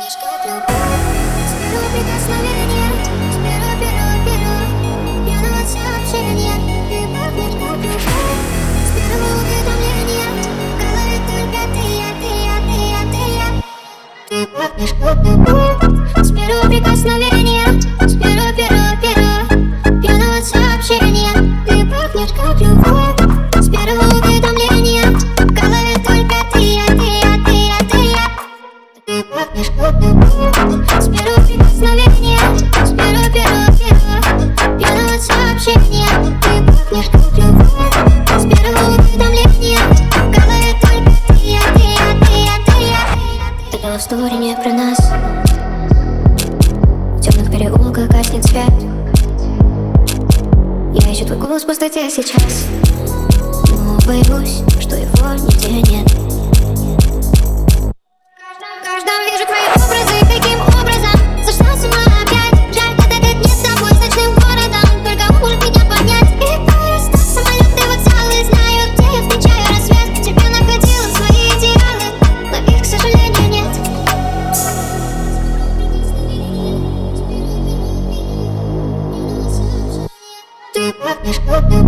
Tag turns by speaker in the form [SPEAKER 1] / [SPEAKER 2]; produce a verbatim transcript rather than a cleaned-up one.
[SPEAKER 1] пахнешь как любовь. С первого прикосновения, с первого, первого, первого пьяного сообщения. Ты пахнешь как любовь. С первого уведомления в голове только ты, я, ты, я, ты, я, ты, я. Ты пахнешь как любовь. С первого прикосновения, с первого, первого, первого пьяного сообщения. Ты пахнешь как любовь. С первого уведомления в голове только ты, я, ты, я, ты, я, ты, я. Ты пахнешь как любовь. С первого прикосновения, с первого, первого, первого пьяного сообщения. Ты пахнешь как любовь. С первого уведомления в голове только ты, я, ты, я, ты, я, ты, я. Это история не про нас. В темных переулках гаснет свет. Я ищу твой голос в пустоте сейчас, но боюсь, что его нигде нет. В каждом вижу твои образы, каким образом сошла с ума опять. Жаль, этот лет не с тобой, с ночным городом. Только он может меня понять. И аэростоп, самолеты, вокзалы. Знаю, где я встречаю рассвет. Тебя находила свои идеалы, но их, к сожалению, нет. Ты пахнешь как